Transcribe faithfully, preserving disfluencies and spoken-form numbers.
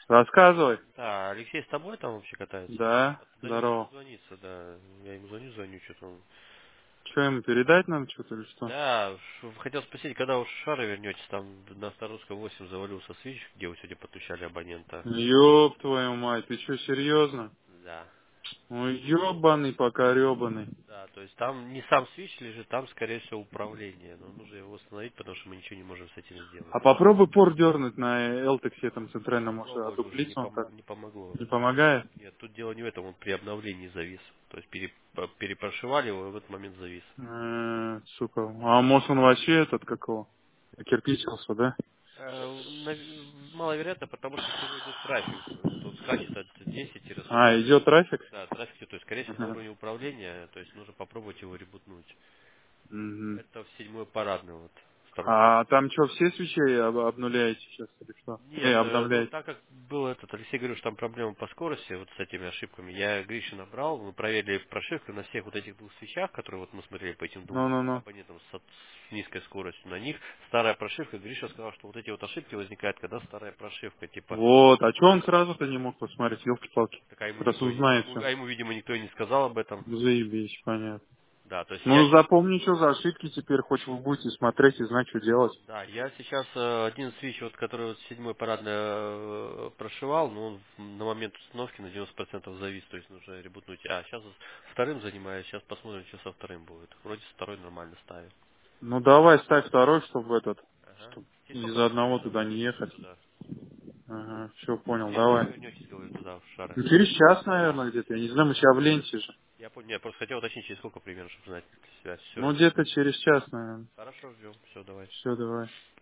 Рассказывай. Да, Алексей с тобой там вообще катается? Да, А туда не может здорово. дозвониться, да. Я ему звоню, звоню, что-то он... Что, ему передать надо что-то или что? Да, ш- хотел спросить, когда уж шары вернетесь, там на Старовского восемь завалился свич, где вы сегодня подключали абонента. Ёб твою мать, ты что, серьезно? Да. Ой, ёбаный покорёбаный. Да, то есть там не сам свич лежит, там, скорее всего, управление. Но нужно его установить, потому что мы ничего не можем с этим сделать. А попробуй пор дернуть на элтексе там Не, центральном, может, пробовали уже, не, одуплится он помо- как? не помогло. Не помогает? Нет, тут дело не в этом, он при обновлении завис. То есть пере- по- перепрошивали его, и в этот момент завис. Э, сука. А может он вообще этот, какого? Кирпичился, да? Э, нав- Маловероятно, потому что с него идет трафик. Вот он скачет от десять А, сорок идет трафик? да, трафик, то есть, скорее всего, на Ага. уровне управления, то есть нужно попробовать его ребутнуть. Мгм. Это в седьмой парадный, вот, Старокома. А там что, все свечи об- обнуляете сейчас или что? Не, Нет, э, ну обновляете? так как был этот, Алексей говорил, что там проблема по скорости, вот с этими ошибками, я Гришу набрал, мы проверили прошивку на всех вот этих двух свечах, которые вот мы смотрели по этим двум Ну-ну-ну. абонентам с, от- с низкой скоростью, на них старая прошивка, Гриша сказал, что вот эти вот ошибки возникают, когда старая прошивка, типа, Вот, а что он сразу-то не мог посмотреть, елки-палки? так а ему Раз никто, он не- а знает ему, все. а ему, видимо, никто и не сказал об этом. Заебись, понятно. Да, то есть я Ну, запомни, что за ошибки теперь, хоть вы будете смотреть и знать, что делать. Да, я сейчас э, один свич, вот, который вот седьмой парадный э, прошивал, но он в- на момент установки на девяносто процентов завис, то есть нужно ребутнуть. А сейчас вторым занимаюсь, сейчас посмотрим, что со вторым будет. Вроде со второй нормально ставит. Ну, давай ставь второй, чтобы этот, Ага. чтобы Через сколько из-за вы одного примерно туда не вернетесь ехать. туда? Ага, все понял, Через сколько давай. вернетесь, говорю, туда, в шары? Ну, через час, наверное, где-то. Я не знаю, мы сейчас в ленте же. Я понял, я просто хотел уточнить, через сколько примерно, чтобы знать для себя. Все, Ну, где-то через час, наверное. хорошо, ждем. Все, давай. Все, давай.